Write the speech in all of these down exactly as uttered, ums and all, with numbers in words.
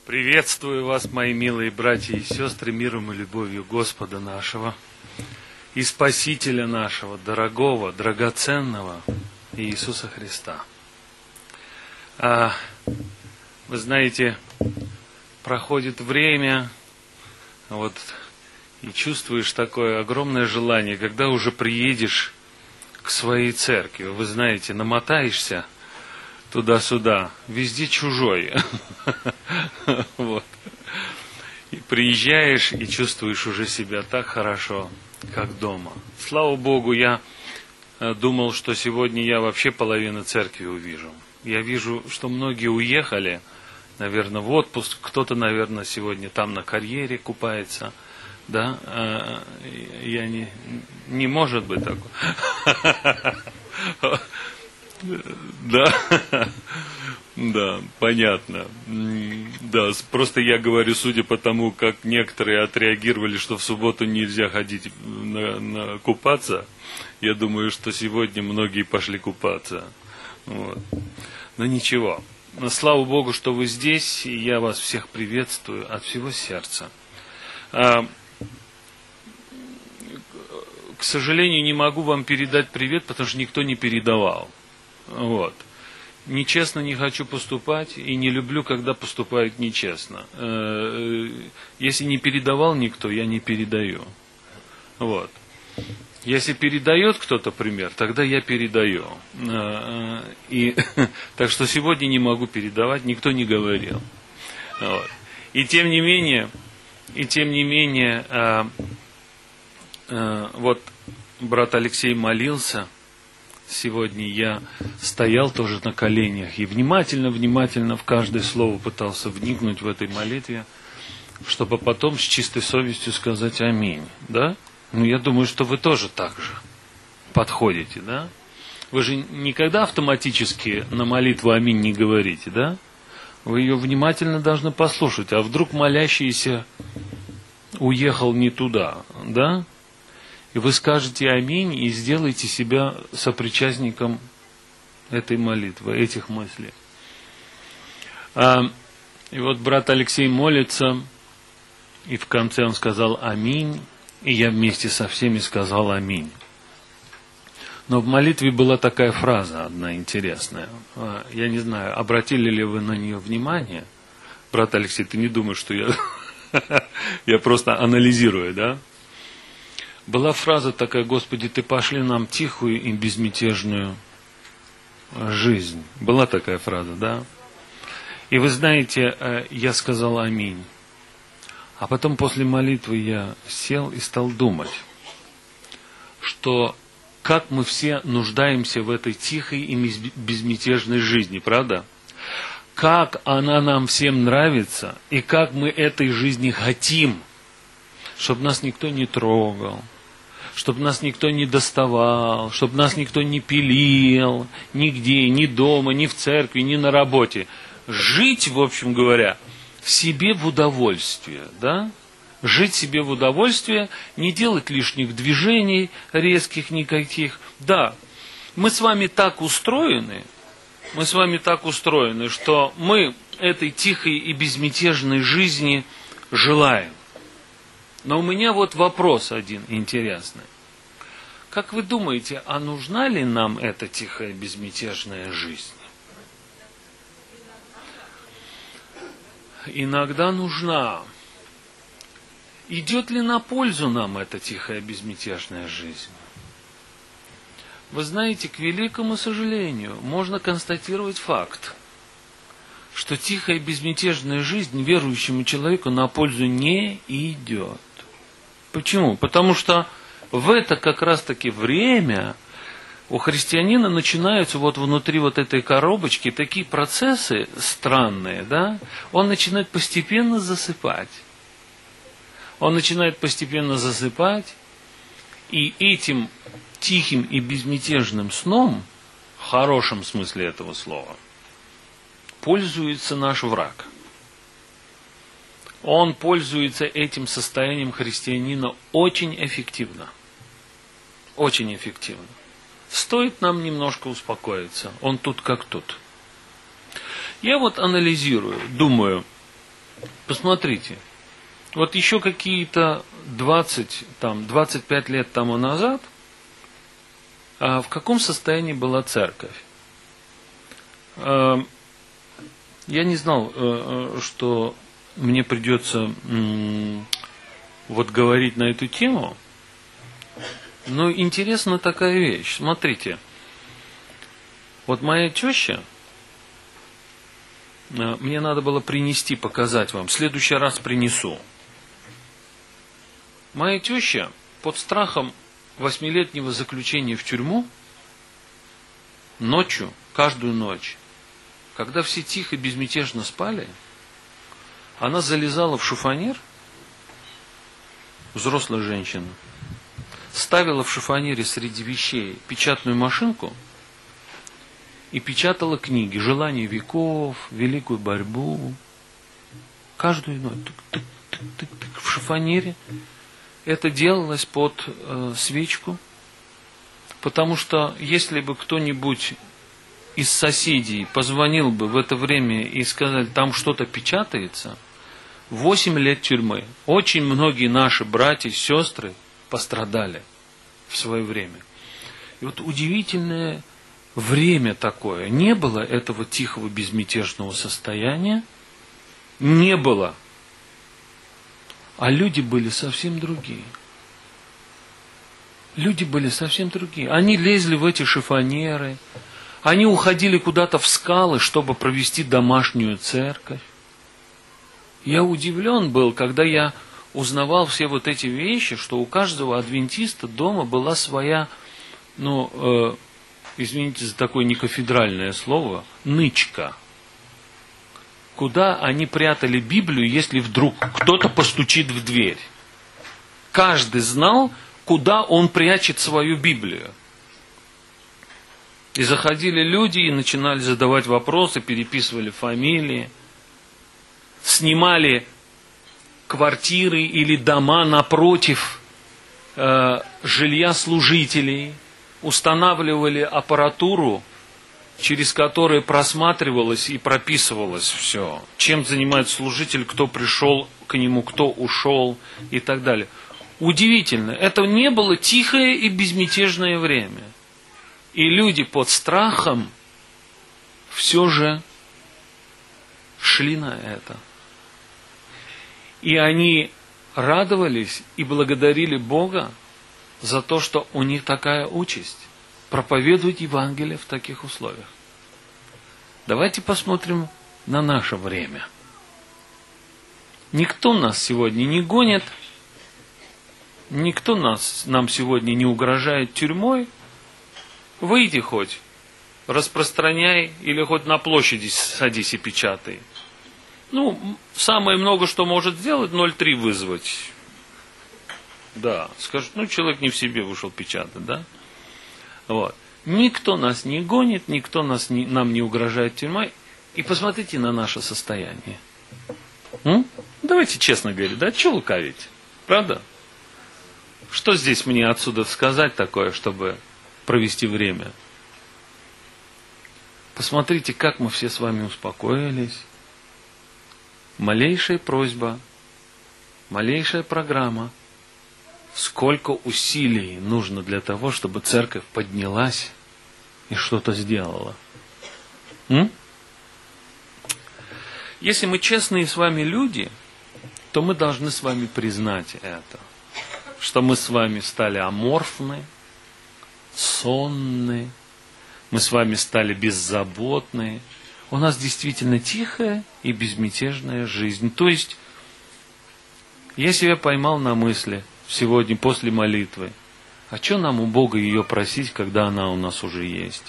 Приветствую вас, мои милые братья и сестры, миром и любовью Господа нашего и Спасителя нашего, дорогого, драгоценного Иисуса Христа. А, вы знаете, проходит время, вот, и чувствуешь такое огромное желание, когда уже приедешь к своей церкви. Вы знаете, намотаешься туда-сюда, везде чужой. Вот. И приезжаешь и чувствуешь уже себя так хорошо, как дома. Слава Богу, я думал, что сегодня я вообще половину церкви увижу. Я вижу, что многие уехали, наверное, в отпуск. Кто-то, наверное, сегодня там на карьере купается. Да? Я не... Не может быть такого. Да, да, понятно. Да, просто я говорю, судя по тому, как некоторые отреагировали, что в субботу нельзя ходить на, на купаться, я думаю, что сегодня многие пошли купаться. Вот. Но ничего. Но слава Богу, что вы здесь, и я вас всех приветствую от всего сердца. А, к сожалению, не могу вам передать привет, потому что никто не передавал. Вот. Нечестно не хочу поступать и не люблю, когда поступают нечестно. Если не передавал никто, я не передаю. Вот. Если передает кто-то пример, тогда я передаю. И, так что сегодня не могу передавать, никто не говорил. Вот. И тем не менее, и тем не менее, а, а, вот брат Алексей молился. Сегодня я стоял тоже на коленях и внимательно-внимательно в каждое слово пытался вникнуть в этой молитве, чтобы потом с чистой совестью сказать аминь. Да? Ну, я думаю, что вы тоже так же подходите, да? Вы же никогда автоматически на молитву аминь не говорите, да? Вы ее внимательно должны послушать, а вдруг молящийся уехал не туда, да? И вы скажете аминь и сделаете себя сопричастником этой молитвы, этих мыслей. А, и вот брат Алексей молится, и в конце он сказал аминь, и я вместе со всеми сказал аминь. Но в молитве была такая фраза одна интересная. Я не знаю, обратили ли вы на нее внимание? Брат Алексей, ты не думаешь, что я... Я просто анализирую, да? Была фраза такая: Господи, Ты пошли нам тихую и безмятежную жизнь. Была такая фраза, да? И вы знаете, я сказал аминь. А потом после молитвы я сел и стал думать, что как мы все нуждаемся в этой тихой и безмятежной жизни, правда? Как она нам всем нравится, и как мы этой жизни хотим, чтобы нас никто не трогал, чтобы нас никто не доставал, чтобы нас никто не пилил, нигде, ни дома, ни в церкви, ни на работе. Жить, в общем говоря, себе в удовольствие, да? Жить себе в удовольствие, не делать лишних движений, резких никаких. Да, мы с вами так устроены, мы с вами так устроены, что мы этой тихой и безмятежной жизни желаем. Но у меня вот вопрос один интересный. Как вы думаете, а нужна ли нам эта тихая безмятежная жизнь? Иногда нужна. Идет ли на пользу нам эта тихая безмятежная жизнь? Вы знаете, к великому сожалению, можно констатировать факт, что тихая безмятежная жизнь верующему человеку на пользу не идет. Почему? Потому что в это как раз-таки время у христианина начинаются вот внутри вот этой коробочки такие процессы странные, да? Он начинает постепенно засыпать. Он начинает постепенно засыпать, и этим тихим и безмятежным сном, в хорошем смысле этого слова, пользуется наш враг. Он пользуется этим состоянием христианина очень эффективно. Очень эффективно. Стоит нам немножко успокоиться. Он тут как тут. Я вот анализирую, думаю, Посмотрите, вот еще какие-то двадцать, там, двадцать пять лет тому назад, а в каком состоянии была церковь? Я не знал, что мне придется вот говорить на эту тему, но интересна такая вещь. Смотрите, вот моя теща, мне надо было принести, показать вам, в следующий раз принесу. Моя теща под страхом восьмилетнего заключения в тюрьму ночью, каждую ночь, когда все тихо и безмятежно спали, она залезала в шифонер, взрослая женщина, ставила в шифонере среди вещей печатную машинку и печатала книги «Желание веков», «Великую борьбу». Каждую ночь тык-тык-тык-тык в шифонере. Это делалось под э, свечку, потому что если бы кто-нибудь из соседей позвонил бы в это время и сказал, там что-то печатается, восемь лет тюрьмы. Очень многие наши братья и сестры пострадали в свое время. И вот удивительное время такое. Не было этого тихого безмятежного состояния, не было. А люди были совсем другие. Люди были совсем другие. Они лезли в эти шифонеры, они уходили куда-то в скалы, чтобы провести домашнюю церковь. Я удивлен был, когда я узнавал все вот эти вещи, что у каждого адвентиста дома была своя, ну, э, извините за такое некафедральное слово, нычка. Куда они прятали Библию, если вдруг кто-то постучит в дверь. Каждый знал, куда он прячет свою Библию. И заходили люди и начинали задавать вопросы, переписывали фамилии, снимали квартиры или дома напротив э, жилья служителей, устанавливали аппаратуру, через которую просматривалось и прописывалось все. Чем занимается служитель, кто пришел к нему, кто ушел и так далее. Удивительно, это не было тихое и безмятежное время. И люди под страхом все же шли на это. И они радовались и благодарили Бога за то, что у них такая участь. Проповедовать Евангелие в таких условиях. Давайте посмотрим на наше время. Никто нас сегодня не гонит, никто нас, нам сегодня не угрожает тюрьмой. Выйди хоть, распространяй, или хоть на площади садись и печатай. Ну, самое много, что может сделать, ноль три вызвать. Да, скажут, ну, человек не в себе вышел печатать, да? Вот. Никто нас не гонит, никто нас не, нам не угрожает тюрьмой. И посмотрите на наше состояние. М? Давайте честно говорить, да, что лукавить? Правда? Что здесь мне отсюда сказать такое, чтобы провести время? Посмотрите, как мы все с вами успокоились. Малейшая просьба, малейшая программа. Сколько усилий нужно для того, чтобы церковь поднялась и что-то сделала. М? Если мы честные с вами люди, то мы должны с вами признать это. Что мы с вами стали аморфны, сонны, мы с вами стали беззаботны. У нас действительно тихая и безмятежная жизнь. То есть, я себя поймал на мысли сегодня после молитвы. А что нам у Бога ее просить, когда она у нас уже есть?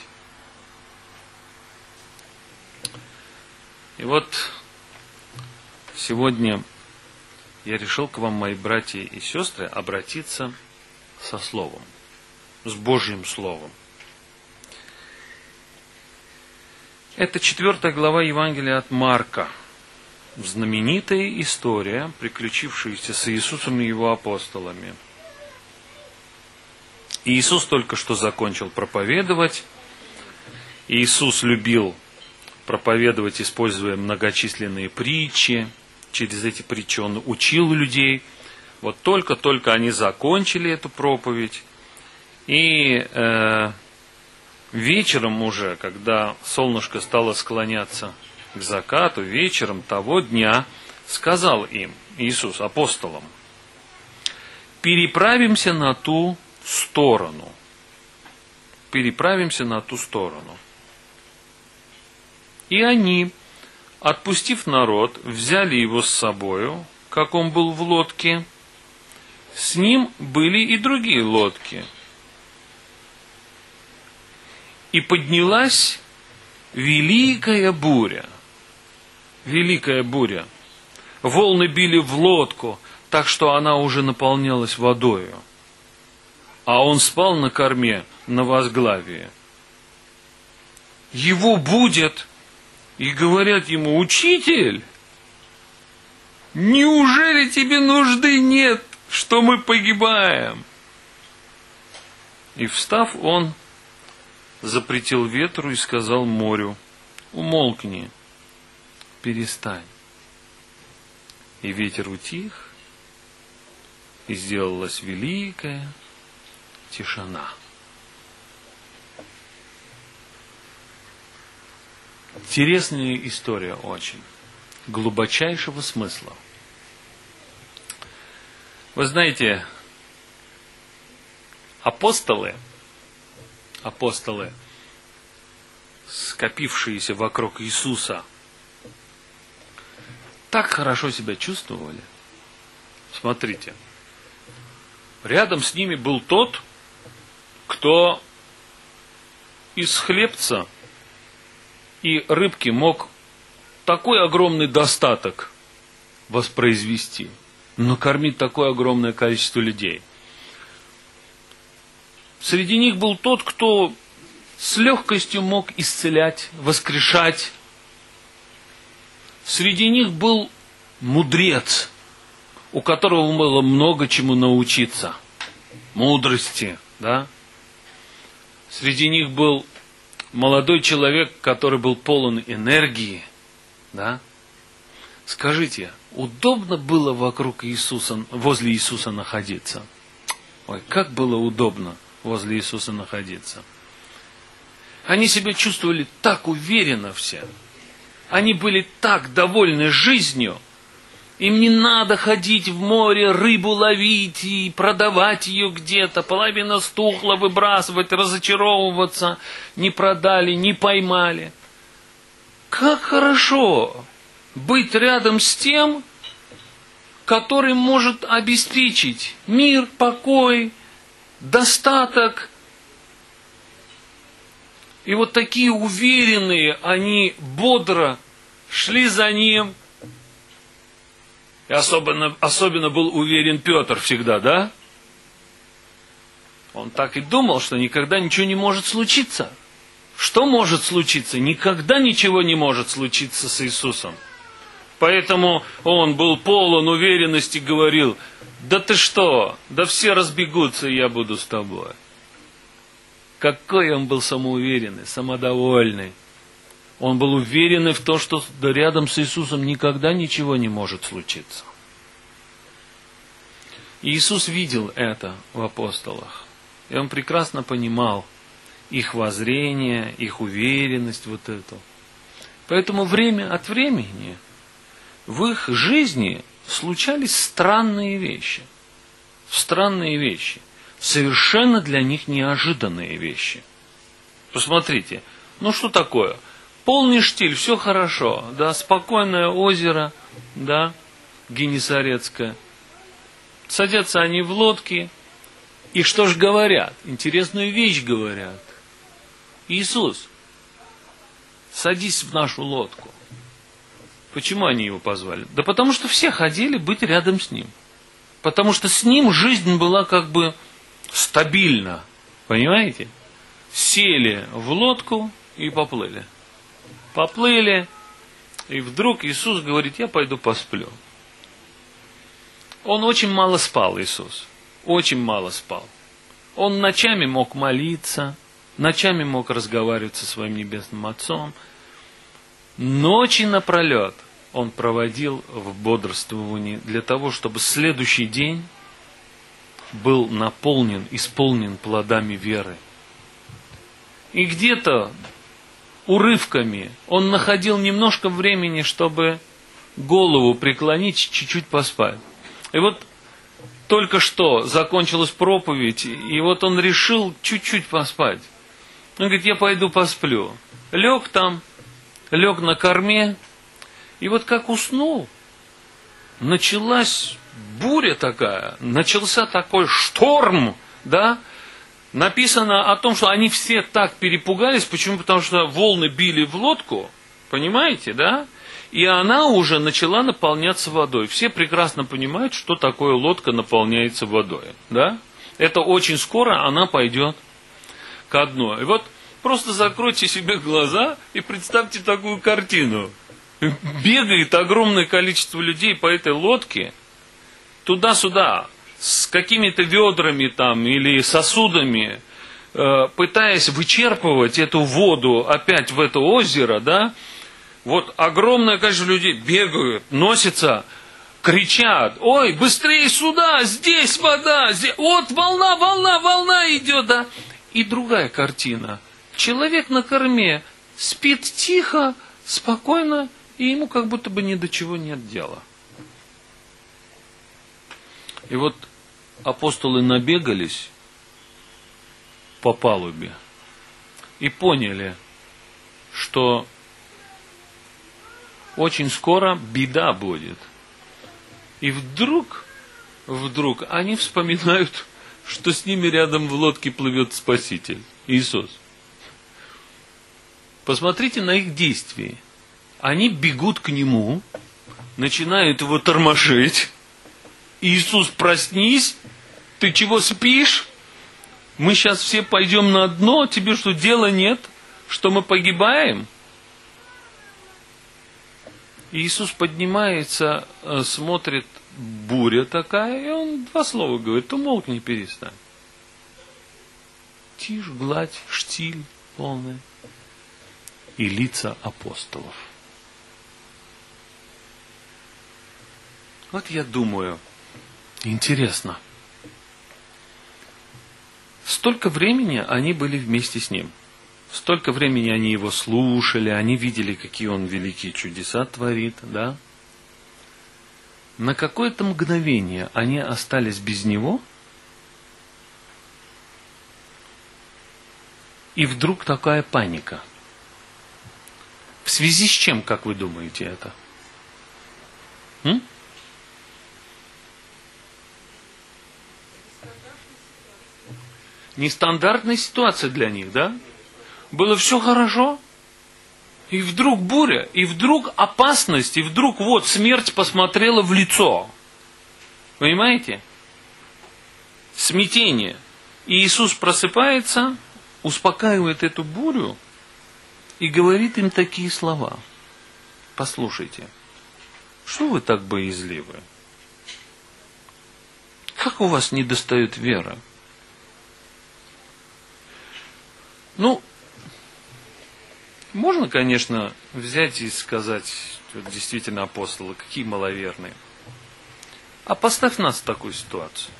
И вот сегодня я решил к вам, мои братья и сестры, обратиться со Словом, с Божьим Словом. Это четвертая глава Евангелия от Марка. Знаменитая история, приключившаяся с Иисусом и его апостолами. Иисус только что закончил проповедовать. Иисус любил проповедовать, используя многочисленные притчи, через эти притчи он учил людей. Вот только-только они закончили эту проповедь, и э, вечером уже, когда солнышко стало склоняться к закату, вечером того дня сказал им Иисус, апостолам: переправимся на ту сторону. Переправимся на ту сторону. И они, отпустив народ, взяли его с собою, как он был в лодке. С ним были и другие лодки. И поднялась великая буря. Великая буря. Волны били в лодку, так что она уже наполнялась водою. А он спал на корме, на возглавии. Его будят и говорят ему: учитель, неужели тебе нужды нет, что мы погибаем? И встав, он запретил ветру и сказал морю: умолкни, перестань. И ветер утих, и сделалась великая тишина. Интересная история очень, глубочайшего смысла. Вы знаете, апостолы, апостолы, скопившиеся вокруг Иисуса, так хорошо себя чувствовали. Смотрите, рядом с ними был тот, кто из хлебца и рыбки мог такой огромный достаток воспроизвести, накормить такое огромное количество людей. Среди них был тот, кто с легкостью мог исцелять, воскрешать. Среди них был мудрец, у которого было много чему научиться. Мудрости, да? Среди них был молодой человек, который был полон энергии, да? Скажите, удобно было вокруг Иисуса, возле Иисуса находиться? Ой, как было удобно возле Иисуса находиться. Они себя чувствовали так уверенно все. Они были так довольны жизнью. Им не надо ходить в море, рыбу ловить и продавать ее где-то. Половина стухла, выбрасывать, разочаровываться. Не продали, не поймали. Как хорошо быть рядом с тем, который может обеспечить мир, покой, достаток. И вот такие уверенные, они бодро шли за ним. И особенно, особенно был уверен Петр всегда, да? Он так и думал, что никогда ничего не может случиться. Что может случиться? Никогда ничего не может случиться с Иисусом. Поэтому он был полон уверенности, говорил: да ты что, да все разбегутся, и я буду с тобой. Какой он был самоуверенный, самодовольный. Он был уверен в том, что рядом с Иисусом никогда ничего не может случиться. И Иисус видел это в апостолах. И он прекрасно понимал их воззрение, их уверенность вот эту. Поэтому время от времени в их жизни случались странные вещи. Странные вещи. Совершенно для них неожиданные вещи. Посмотрите, ну что такое? Полный штиль, все хорошо, да, спокойное озеро, да, Генесарецкое. Садятся они в лодки, и что ж говорят? Интересную вещь говорят. Иисус, садись в нашу лодку. Почему они его позвали? Да потому что все хотели быть рядом с ним. Потому что с ним жизнь была как бы стабильна. Понимаете? Сели в лодку и поплыли. Поплыли, и вдруг Иисус говорит: я пойду посплю. Он очень мало спал, Иисус. Очень мало спал. Он ночами мог молиться, ночами мог разговаривать со своим Небесным Отцом. Ночи напролет он проводил в бодрствовании для того, чтобы следующий день был наполнен, исполнен плодами веры. И где-то урывками он находил немножко времени, чтобы голову преклонить, чуть-чуть поспать. И вот только что закончилась проповедь, и вот он решил чуть-чуть поспать. Он говорит, я пойду посплю. Лег там, лег на корме, и вот как уснул, началась буря такая, начался такой шторм, да? Написано о том, что они все так перепугались. Почему? Потому что волны били в лодку, понимаете, да? И она уже начала наполняться водой. Все прекрасно понимают, что такое лодка наполняется водой, да? Это очень скоро она пойдет ко дну. И вот просто закройте себе глаза и представьте такую картину. Бегает огромное количество людей по этой лодке, туда-сюда, с какими-то ведрами там или сосудами, э, пытаясь вычерпывать эту воду опять в это озеро, да, вот огромное количество людей бегают, носятся, кричат, ой, быстрее сюда, здесь вода, здесь, вот волна, волна, волна идет, да. И другая картина. Человек на корме спит тихо, спокойно, и ему как будто бы ни до чего нет дела. И вот апостолы набегались по палубе и поняли, что очень скоро беда будет. И вдруг, вдруг они вспоминают, что с ними рядом в лодке плывет Спаситель, Иисус. Посмотрите на их действия. Они бегут к Нему, начинают Его тормошить. Иисус, проснись, ты чего спишь? Мы сейчас все пойдем на дно, тебе что, дела нет? Что мы погибаем? Иисус поднимается, смотрит, буря такая, и Он два слова говорит, умолкни, перестань. Тишь, гладь, штиль полная. И лица апостолов. Вот я думаю, интересно. Столько времени они были вместе с Ним. Столько времени они Его слушали, они видели, какие Он великие чудеса творит, да? На какое-то мгновение они остались без Него, и вдруг такая паника. В связи с чем, как вы думаете, это? М? Нестандартная ситуация для них, да? Было все хорошо, и вдруг буря, и вдруг опасность, и вдруг вот смерть посмотрела в лицо. Понимаете? Смятение. И Иисус просыпается, успокаивает эту бурю и говорит им такие слова. Послушайте, что вы так боязливы? Как у вас не достает веры? Ну, можно, конечно, взять и сказать, вот действительно, апостолы, какие маловерные. А поставь нас в такую ситуацию.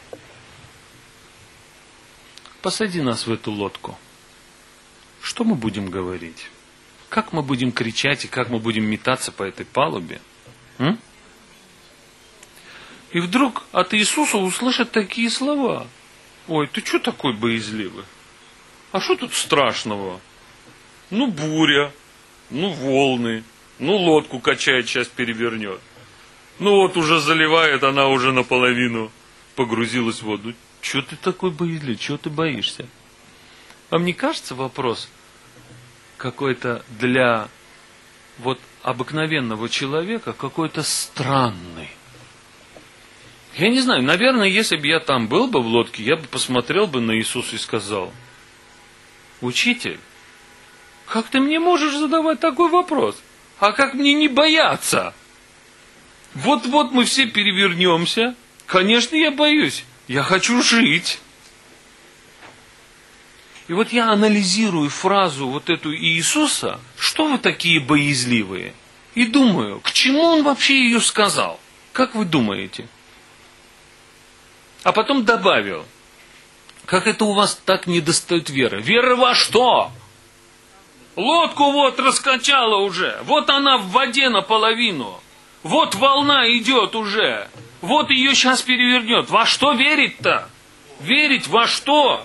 Посади нас в эту лодку. Что мы будем говорить? Как мы будем кричать и как мы будем метаться по этой палубе? М? И вдруг от Иисуса услышат такие слова. Ой, ты что такой боязливый? А что тут страшного? Ну, буря, ну, волны, ну, лодку качает, сейчас перевернет. Ну, вот уже заливает, она уже наполовину погрузилась в воду. Чего ты такой боязливый? Чего ты боишься? Вам не кажется вопрос какой-то для вот обыкновенного человека какой-то странный? Я не знаю, наверное, если бы я там был бы в лодке, я бы посмотрел бы на Иисуса и сказал: учитель, как ты мне можешь задавать такой вопрос? А как мне не бояться? Вот-вот мы все перевернемся. Конечно, я боюсь. Я хочу жить. И вот я анализирую фразу вот эту Иисуса: что вы такие боязливые? И думаю, к чему он вообще ее сказал? Как вы думаете? А потом добавил, как это у вас так недостает веры? Вера во что? Лодку вот раскачала уже, вот она в воде наполовину, вот волна идет уже, вот ее сейчас перевернет. Во что верить-то? Верить во что?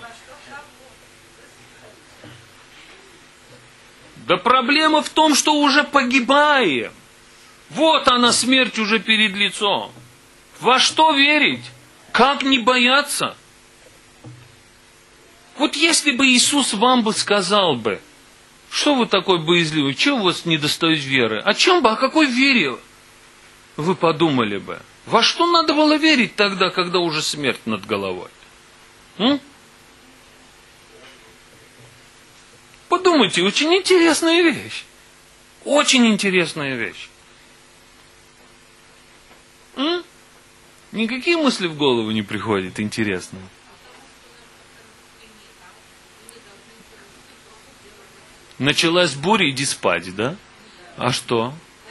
Да проблема в том, что уже погибаем. Вот она, смерть уже перед лицом. Во что верить? Как не бояться? Вот если бы Иисус вам бы сказал бы, что вы такой боязливый, чего у вас не достает веры? О чем бы, о какой вере вы подумали бы? Во что надо было верить тогда, когда уже смерть над головой? М? Подумайте, очень интересная вещь. Очень интересная вещь. М? Никакие мысли в голову не приходят интересные. Началась буря, иди спать, да? А что?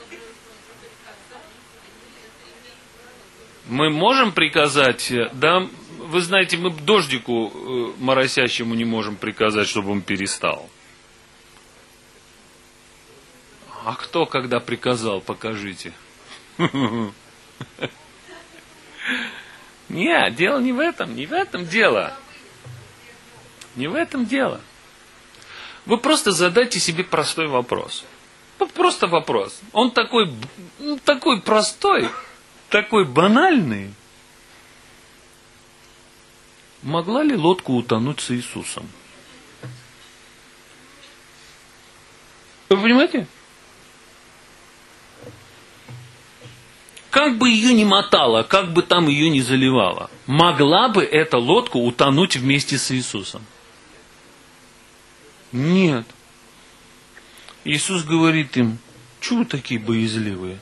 Мы можем приказать, да, вы знаете, мы дождику моросящему не можем приказать, чтобы он перестал. А кто когда приказал, покажите. Нет, дело не в этом, не в этом дело. Не в этом дело. Вы просто задайте себе простой вопрос. Просто вопрос. Он такой, такой простой, такой банальный. Могла ли лодка утонуть с Иисусом? Вы понимаете? Как бы ее ни мотало, как бы там ее ни заливало, могла бы эта лодка утонуть вместе с Иисусом? Нет. Иисус говорит им, чего вы такие боязливые?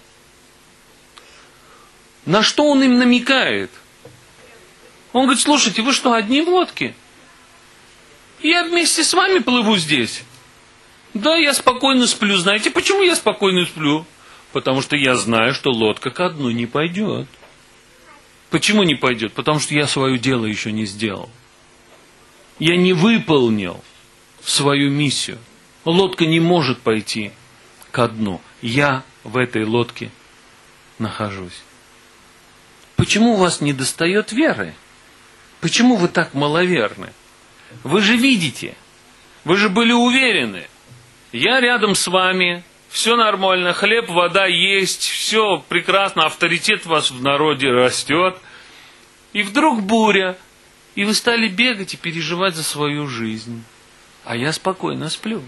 На что он им намекает? Он говорит, слушайте, вы что, одни в лодке? Я вместе с вами плыву здесь. Да, я спокойно сплю. Знаете, почему я спокойно сплю? Потому что я знаю, что лодка ко дну не пойдет. Почему не пойдет? Потому что я свое дело еще не сделал. Я не выполнил свою миссию. Лодка не может пойти ко дну. Я в этой лодке нахожусь. Почему у вас не достает веры? Почему вы так маловерны? Вы же видите, вы же были уверены. Я рядом с вами, все нормально, хлеб, вода есть, все прекрасно, авторитет у вас в народе растет. И вдруг буря, и вы стали бегать и переживать за свою жизнь. А я спокойно сплю.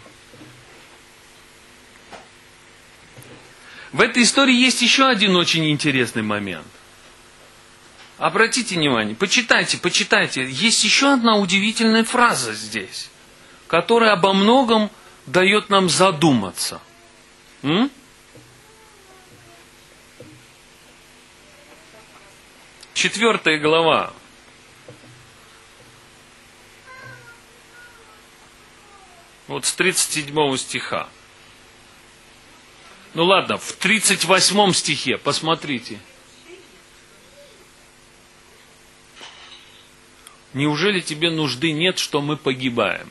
В этой истории есть еще один очень интересный момент. Обратите внимание, почитайте, почитайте. Есть еще одна удивительная фраза здесь, которая обо многом дает нам задуматься. М? Четвертая глава. Вот с тридцать седьмого стиха. Ну ладно, в тридцать восьмом стихе, посмотрите. Неужели тебе нужды нет, что мы погибаем?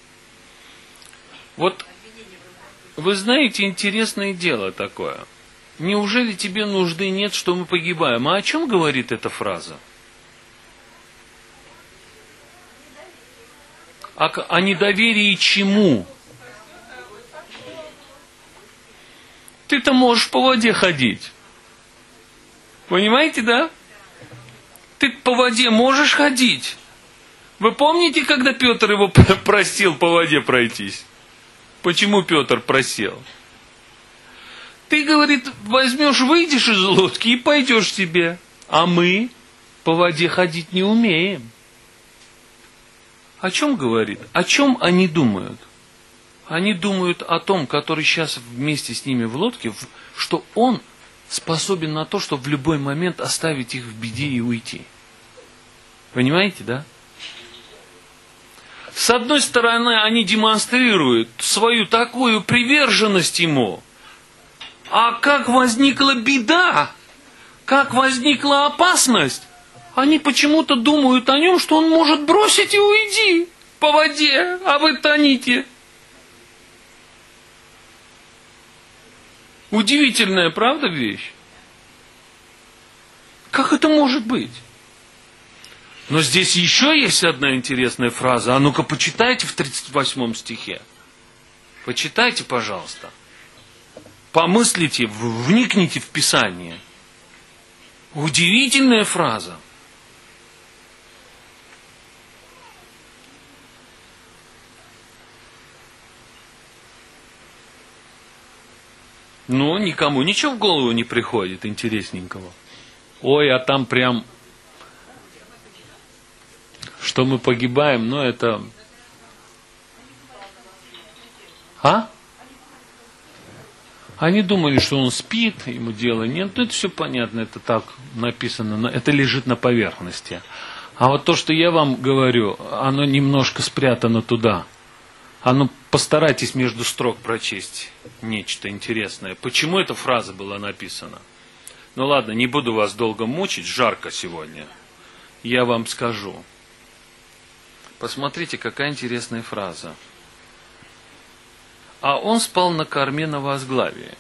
Вот, вы знаете, интересное дело такое. Неужели тебе нужды нет, что мы погибаем? А о чем говорит эта фраза? О, о недоверии чему? Ты-то можешь по воде ходить. Понимаете, да? Ты по воде можешь ходить. Вы помните, когда Петр его просил по воде пройтись? Почему Петр просил? Ты, говорит, возьмешь, выйдешь из лодки и пойдешь себе. А мы по воде ходить не умеем. О чем говорит? О чем они думают? Они думают о том, который сейчас вместе с ними в лодке, что он способен на то, чтобы в любой момент оставить их в беде и уйти. Понимаете, да? С одной стороны, они демонстрируют свою такую приверженность ему. А как возникла беда, как возникла опасность, они почему-то думают о нем, что он может бросить и уйти по воде, а вы тоните. Удивительная, правда, вещь? Как это может быть? Но здесь еще есть одна интересная фраза. А ну-ка, почитайте в тридцать восьмом стихе. Почитайте, пожалуйста. Помыслите, вникните в Писание. Удивительная фраза. Ну, никому ничего в голову не приходит интересненького. Ой, а там прям, что мы погибаем, но это... А? Они думали, что он спит, ему дела нет. Ну, это все понятно, это так написано, это лежит на поверхности. А вот то, что я вам говорю, оно немножко спрятано туда. А ну, постарайтесь между строк прочесть нечто интересное. Почему эта фраза была написана? Ну ладно, не буду вас долго мучить, жарко сегодня. Я вам скажу. Посмотрите, какая интересная фраза. А он спал на корме на возглавии.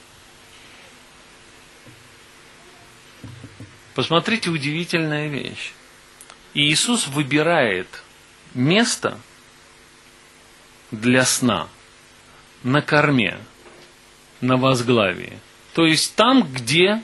Посмотрите, удивительная вещь. И Иисус выбирает место для сна на корме, на возглавии. То есть там, где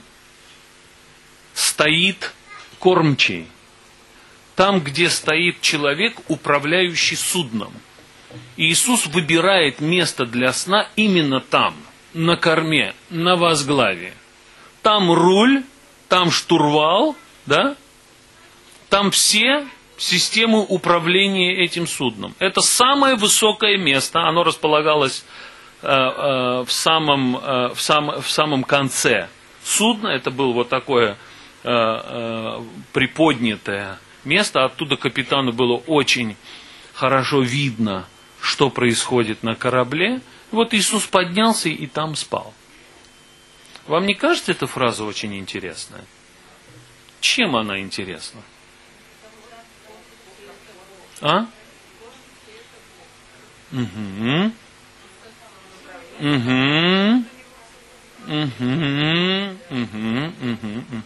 стоит кормчий. Там, где стоит человек, управляющий судном. И Иисус выбирает место для сна именно там, на корме, на возглавии. Там руль, там штурвал, да? Там все системы управления этим судном. Это самое высокое место, оно располагалось э, э, в, самом, э, в, сам, в самом конце судна. Это было вот такое э, э, приподнятое место. Оттуда капитану было очень хорошо видно, что происходит на корабле. Вот Иисус поднялся и там спал. Вам не кажется эта фраза очень интересная? Чем она интересна? А? Угу. Угу. Угу. Угу. Угу.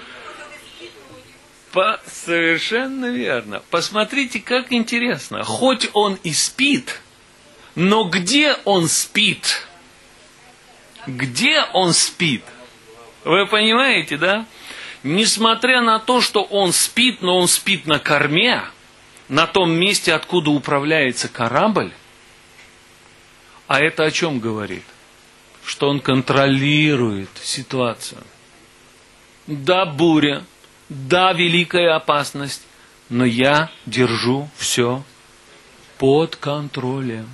По... Совершенно верно. Посмотрите, как интересно. Хоть он и спит, но где он спит? Где он спит? Вы понимаете, да? Несмотря на то, что он спит, но он спит на корме, на том месте, откуда управляется корабль, а это о чем говорит? Что он контролирует ситуацию. Да, буря, да, великая опасность, но я держу все под контролем.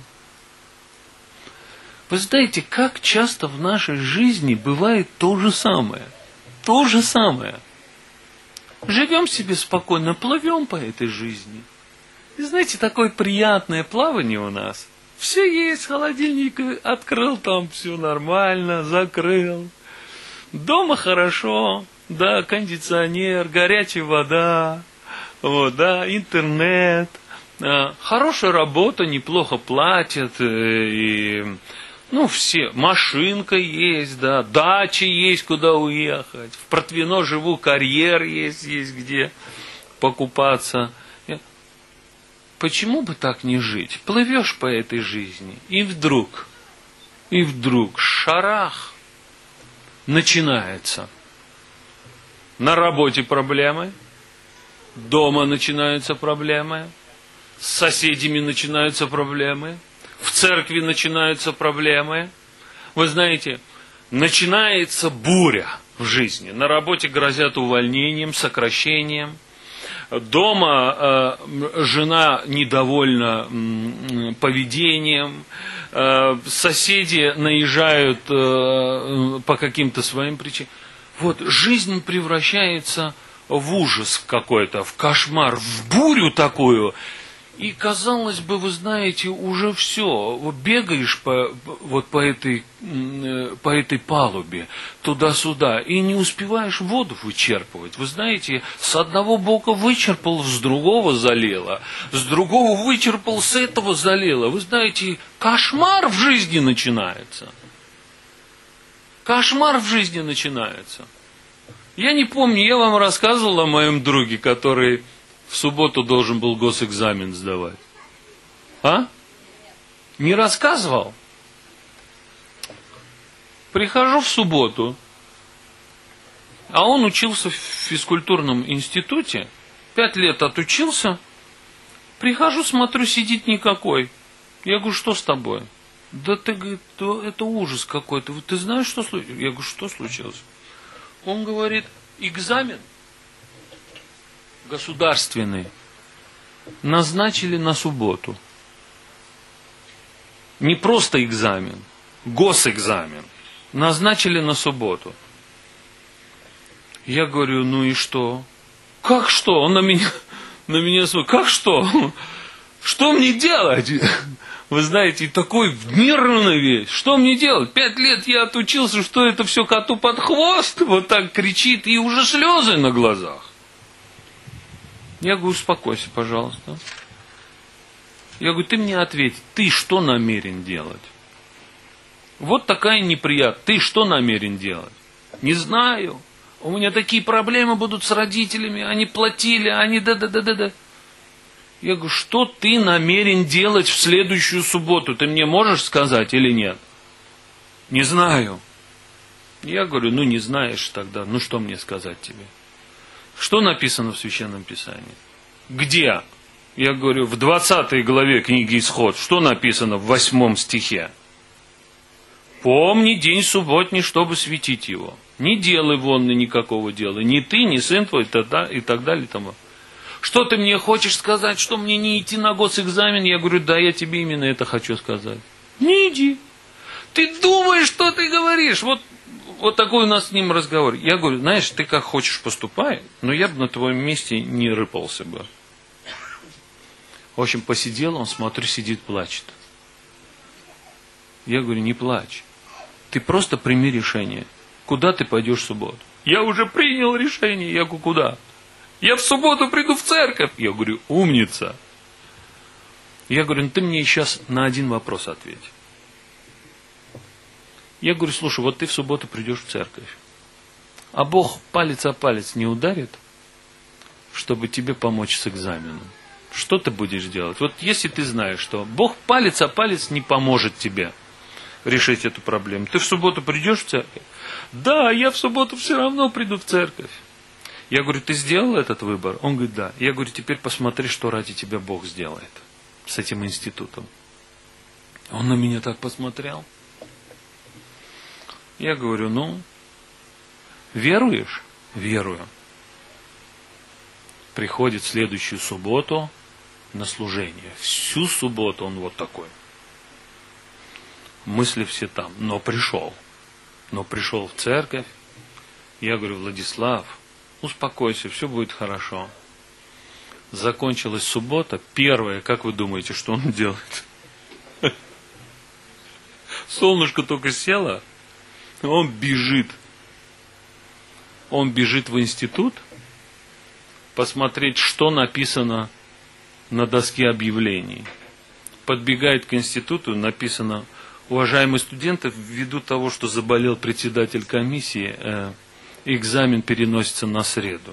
Вы знаете, как часто в нашей жизни бывает то же самое. То же самое. Живем себе спокойно, плывем по этой жизни. И знаете, такое приятное плавание у нас. Все есть, холодильник открыл, там все нормально, закрыл. Дома хорошо, да, кондиционер, горячая вода, вот, да, интернет. Хорошая работа, неплохо платят, и, ну, все, машинка есть, да, дача есть, куда уехать. В Протвино живу, карьер есть, есть где покупаться. Почему бы так не жить? Плывешь по этой жизни, и вдруг, и вдруг, шарах, начинается. На работе проблемы, дома начинаются проблемы, с соседями начинаются проблемы, в церкви начинаются проблемы. Вы знаете, начинается буря в жизни. На работе грозят увольнением, сокращением. Дома э, жена недовольна э, поведением, э, соседи наезжают э, по каким-то своим причинам. Вот жизнь превращается в ужас какой-то, в кошмар, в бурю такую. И, казалось бы, вы знаете, уже все. Вот бегаешь по, вот по, этой, по этой палубе туда-сюда и не успеваешь воду вычерпывать. Вы знаете, с одного бока вычерпал, с другого залило, с другого вычерпал, с этого залило. Вы знаете, кошмар в жизни начинается. Кошмар в жизни начинается. Я не помню, я вам рассказывал о моем друге, который в субботу должен был госэкзамен сдавать. А? Не рассказывал? Прихожу в субботу, а он учился в физкультурном институте, пять лет отучился, прихожу, смотрю, сидит никакой. Я говорю, что с тобой? Да ты, говорит, это ужас какой-то. Ты знаешь, что случилось? Я говорю, что случилось? Он говорит, экзамен государственный назначили на субботу. Не просто экзамен, госэкзамен. Назначили на субботу. Я говорю, ну и что? Как что? Он на меня, на меня смотрит. Как что? Что мне делать? Вы знаете, такой нервный весь. Что мне делать? Пять лет я отучился, что это все коту под хвост. Вот так кричит, и уже слезы на глазах. Я говорю, успокойся, пожалуйста. Я говорю, ты мне ответь, ты что намерен делать? Вот такая неприятность. Ты что намерен делать? Не знаю. У меня такие проблемы будут с родителями. Они платили, они да-да-да-да-да. Я говорю, что ты намерен делать в следующую субботу? Ты мне можешь сказать или нет? Не знаю. Я говорю, ну не знаешь тогда, ну что мне сказать тебе? Что написано в Священном Писании? Где? Я говорю, в двадцатой главе книги Исход. Что написано в восьмом стихе? Помни день субботний, чтобы светить его. Не делай вонны никакого дела. Ни ты, ни сын твой, и так далее. И тому. Что ты мне хочешь сказать, что мне не идти на госэкзамен? Я говорю, да, я тебе именно это хочу сказать. Не иди. Ты думаешь, что ты говоришь? Вот, вот такой у нас с ним разговор. Я говорю, знаешь, ты как хочешь поступай, но я бы на твоем месте не рыпался бы. В общем, посидел он, смотрю, сидит, плачет. Я говорю, не плачь. Ты просто прими решение. Куда ты пойдешь в субботу? Я уже принял решение. Я говорю, куда? Я в субботу приду в церковь. Я говорю, умница. Я говорю, ну ты мне сейчас на один вопрос ответь. Я говорю, слушай, вот ты в субботу придешь в церковь. А Бог палец о палец не ударит, чтобы тебе помочь с экзаменом. Что ты будешь делать? Вот если ты знаешь, что Бог палец о палец не поможет тебе решить эту проблему. Ты в субботу придешь в церковь? Да, я в субботу все равно приду в церковь. Я говорю, ты сделал этот выбор? Он говорит, да. Я говорю, теперь посмотри, что ради тебя Бог сделает с этим институтом. Он на меня так посмотрел. Я говорю, ну, веруешь? Верую. Приходит в следующую субботу на служение. Всю субботу он вот такой. Мысли все там. Но пришел. Но пришел в церковь. Я говорю, Владислав, успокойся, все будет хорошо. Закончилась суббота. Первое, как вы думаете, что он делает? Солнышко только село, он бежит. Он бежит в институт посмотреть, что написано на доске объявлений. Подбегает к институту, написано, уважаемые студенты, ввиду того, что заболел председатель комиссии, э, экзамен переносится на среду.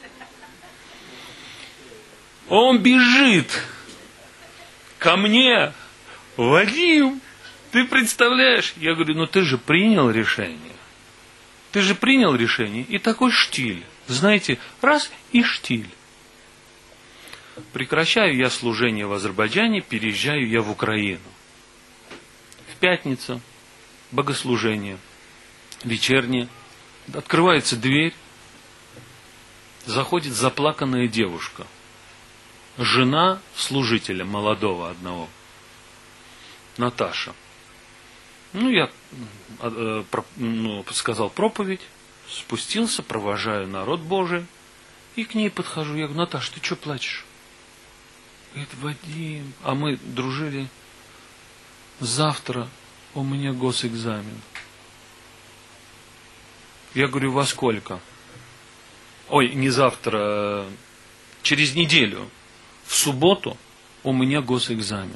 Он бежит ко мне. Вадим, ты представляешь? Я говорю, ну ты же принял решение. Ты же принял решение. И такой штиль. Знаете, раз и штиль. Прекращаю я служение в Азербайджане, переезжаю я в Украину. В пятницу богослужение вечернее. Открывается дверь. Заходит заплаканная девушка. Жена служителя молодого одного. Наташа. Ну, я э, про, ну, сказал проповедь, спустился, провожаю народ Божий, и к ней подхожу. Я говорю, Наташа, ты что плачешь? Говорит, Вадим, а мы дружили, завтра у меня госэкзамен. Я говорю, во сколько? Ой, не завтра, через неделю. В субботу у меня госэкзамен.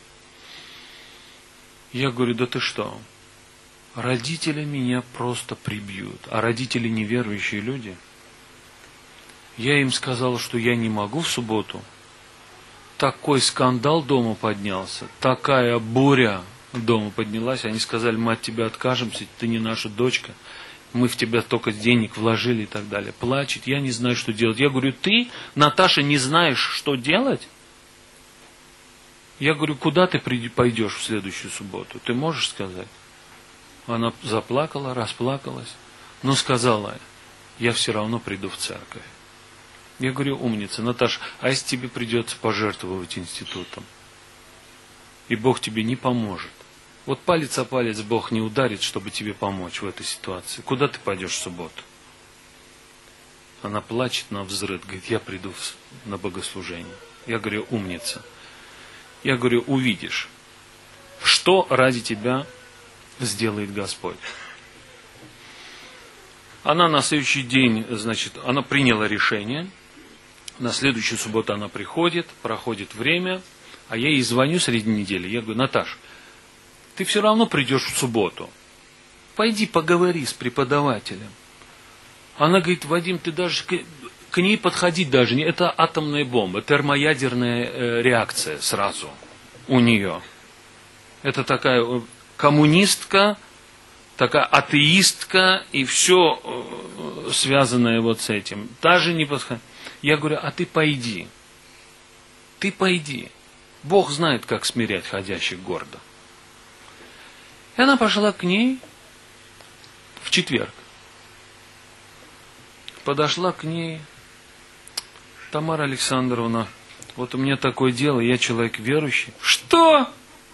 Я говорю, да ты что? Родители меня просто прибьют. А родители неверующие люди. Я им сказал, что я не могу в субботу. Такой скандал дома поднялся. Такая буря дома поднялась. Они сказали, мы от тебя откажемся, ты не наша дочка. Мы в тебя только денег вложили и так далее. Плачет, я не знаю, что делать. Я говорю, ты, Наташа, не знаешь, что делать? Я говорю, куда ты пойдешь в следующую субботу? Ты можешь сказать? Она заплакала, расплакалась, но сказала, я все равно приду в церковь. Я говорю, умница, Наташа, а если тебе придется пожертвовать институтом? И Бог тебе не поможет. Вот палец о палец Бог не ударит, чтобы тебе помочь в этой ситуации. Куда ты пойдешь в субботу? Она плачет навзрыд, говорит, я приду на богослужение. Я говорю, умница. Я говорю, увидишь, что ради тебя сделает Господь. Она на следующий день, значит, она приняла решение. На следующую субботу она приходит, проходит время, а я ей звоню среди недели. Я говорю, Наташ, ты все равно придешь в субботу. Пойди поговори с преподавателем. Она говорит, Вадим, ты даже к, к ней подходить даже не. Это атомная бомба, термоядерная э, реакция сразу у нее. Это такая коммунистка, такая атеистка и все э, связанное вот с этим. Даже не подходит. Я говорю, а ты пойди. Ты пойди. Бог знает, как смирять ходящих гордо. И она пошла к ней в четверг. Подошла к ней, Тамара Александровна, вот у меня такое дело, я человек верующий. Что?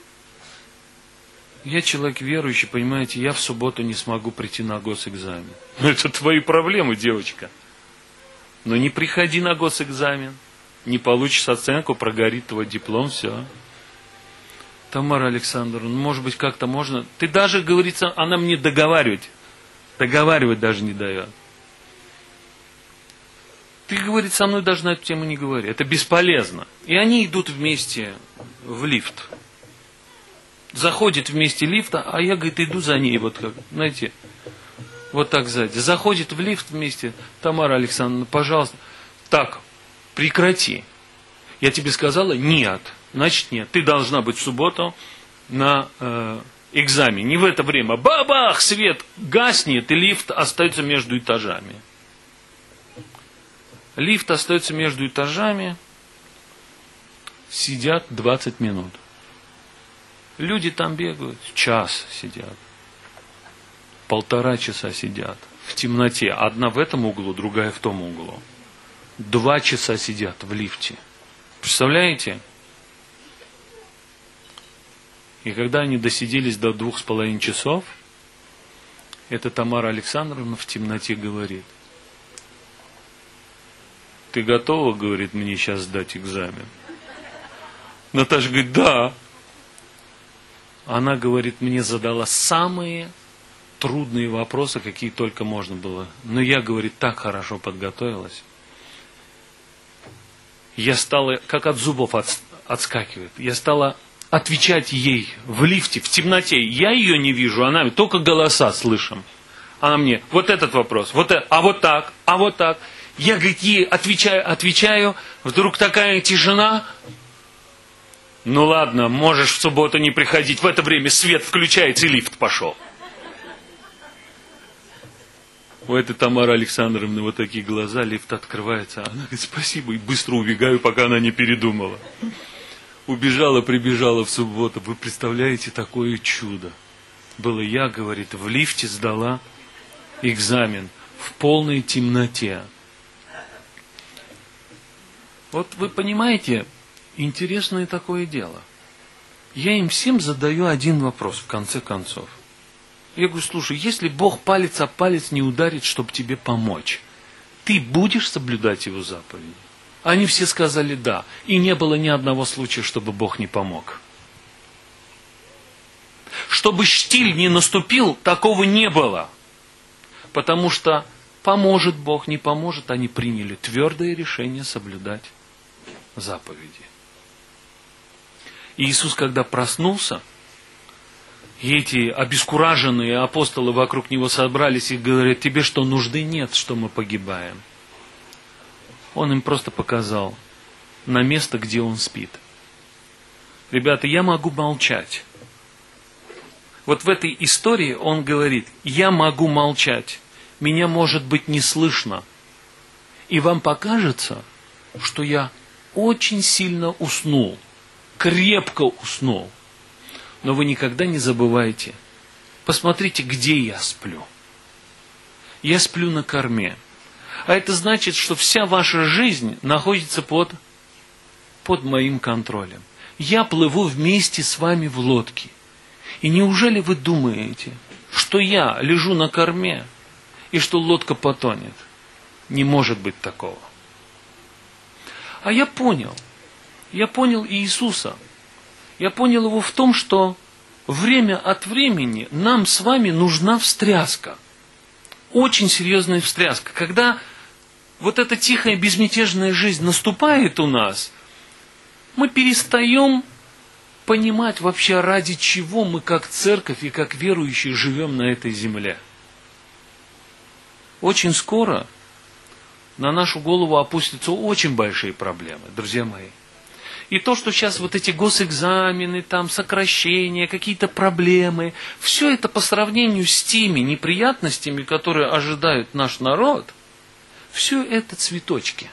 Я человек верующий, понимаете, я в субботу не смогу прийти на госэкзамен. Ну, это твои проблемы, девочка. Но не приходи на госэкзамен, не получишь оценку, прогорит твой диплом, все. Тамара Александровна, ну, может быть, как-то можно... Ты даже, говорится, она мне договаривать, договаривать даже не дает. Ты, говорит, со мной даже на эту тему не говори. Это бесполезно. И они идут вместе в лифт. Заходит вместе лифта, а я, говорит, иду за ней, вот как, знаете, вот так сзади. Заходит в лифт вместе. Тамара Александровна, пожалуйста. Так, прекрати. Я тебе сказала, нет. Значит, нет. Ты должна быть в субботу на э, экзамене. Не в это время. Бабах! Свет гаснет, и лифт остается между этажами. Лифт остается между этажами. Сидят двадцать минут. Люди там бегают. Час сидят. Полтора часа сидят. В темноте. Одна в этом углу, другая в том углу. Два часа сидят в лифте. Представляете? И когда они досиделись до двух с половиной часов, эта Тамара Александровна в темноте говорит, ты готова, говорит, мне сейчас сдать экзамен? Наташа говорит, да. Она, говорит, мне задала самые трудные вопросы, какие только можно было. Но я, говорит, так хорошо подготовилась. Я стала, как от зубов от, отскакивает, я стала отвечать ей в лифте, в темноте. Я ее не вижу, она только голоса слышим. Она мне, вот этот вопрос, вот это, а вот так, а вот так. Я, говорит, ей отвечаю, отвечаю, вдруг такая тишина. Ну ладно, можешь в субботу не приходить, в это время свет включается и лифт пошел. У этой Тамары Александровны вот такие глаза, лифт открывается. Она говорит, спасибо, и быстро убегаю, пока она не передумала. Убежала, прибежала в субботу. Вы представляете, такое чудо. Было я, говорит, в лифте сдала экзамен в полной темноте. Вот вы понимаете, интересное такое дело. Я им всем задаю один вопрос в конце концов. Я говорю, слушай, если Бог палец о палец не ударит, чтобы тебе помочь, ты будешь соблюдать его заповеди? Они все сказали «да». И не было ни одного случая, чтобы Бог не помог. Чтобы штиль не наступил, такого не было. Потому что поможет Бог, не поможет, они приняли твердое решение соблюдать заповеди. И Иисус, когда проснулся, и эти обескураженные апостолы вокруг Него собрались и говорят: тебе что, нужды нет, что мы погибаем? Он им просто показал на место, где он спит. Ребята, я могу молчать. Вот в этой истории он говорит: я могу молчать, меня может быть не слышно. И вам покажется, что я очень сильно уснул, крепко уснул. Но вы никогда не забывайте, посмотрите, где я сплю. Я сплю на корме. А это значит, что вся ваша жизнь находится под, под моим контролем. Я плыву вместе с вами в лодке. И неужели вы думаете, что я лежу на корме и что лодка потонет? Не может быть такого. А я понял. Я понял Иисуса. Я понял его в том, что время от времени нам с вами нужна встряска. Очень серьезная встряска. Когда вот эта тихая, безмятежная жизнь наступает у нас, мы перестаем понимать вообще, ради чего мы как церковь и как верующие живем на этой земле. Очень скоро на нашу голову опустятся очень большие проблемы, друзья мои. И то, что сейчас вот эти госэкзамены, там сокращения, какие-то проблемы, все это по сравнению с теми неприятностями, которые ожидают наш народ, все это цветочки.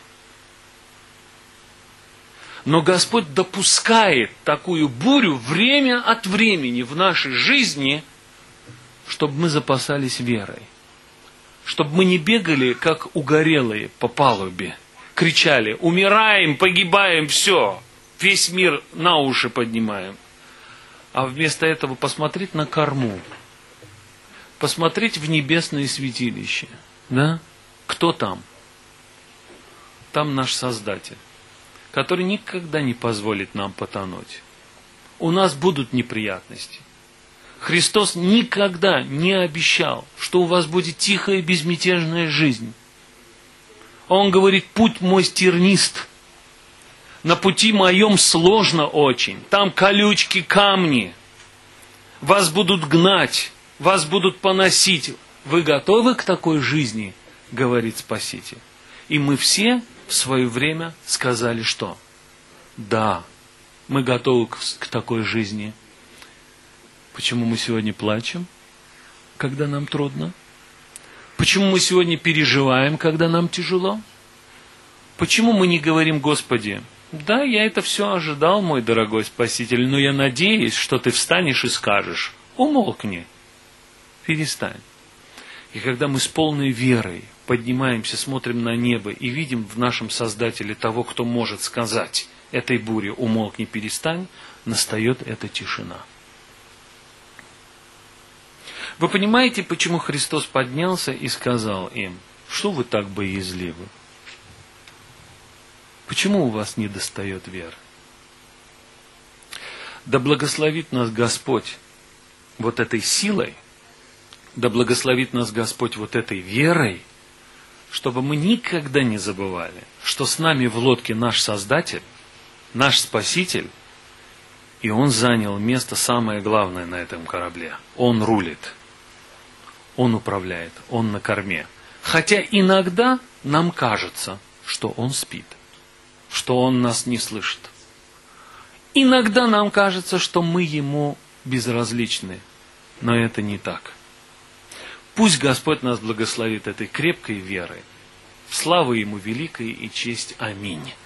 Но Господь допускает такую бурю время от времени в нашей жизни, чтобы мы запасались верой. Чтобы мы не бегали, как угорелые по палубе, кричали: умираем, погибаем, все. Весь мир на уши поднимаем. А вместо этого посмотреть на корму. Посмотреть в небесное святилище. Да? Кто там? Там наш Создатель, который никогда не позволит нам потонуть. У нас будут неприятности. Христос никогда не обещал, что у вас будет тихая, безмятежная жизнь. Он говорит: путь мой тернист. На пути моем сложно очень. Там колючки, камни. Вас будут гнать, вас будут поносить. Вы готовы к такой жизни? Говорит Спаситель. И мы все в свое время сказали, что? Да, мы готовы к, к такой жизни. Почему мы сегодня плачем, когда нам трудно? Почему мы сегодня переживаем, когда нам тяжело? Почему мы не говорим: Господи, да, я это все ожидал, мой дорогой Спаситель, но я надеюсь, что ты встанешь и скажешь: умолкни, перестань. И когда мы с полной верой поднимаемся, смотрим на небо и видим в нашем Создателе того, кто может сказать этой буре: умолкни, перестань, настает эта тишина. Вы понимаете, почему Христос поднялся и сказал им: что вы так боязливы? Почему у вас не достает веры? Да благословит нас Господь вот этой силой, да благословит нас Господь вот этой верой, чтобы мы никогда не забывали, что с нами в лодке наш Создатель, наш Спаситель, и Он занял место самое главное на этом корабле. Он рулит, Он управляет, Он на корме. Хотя иногда нам кажется, что Он спит, что Он нас не слышит. Иногда нам кажется, что мы Ему безразличны, но это не так. Пусть Господь нас благословит этой крепкой верой. Слава Ему великой и честь. Аминь.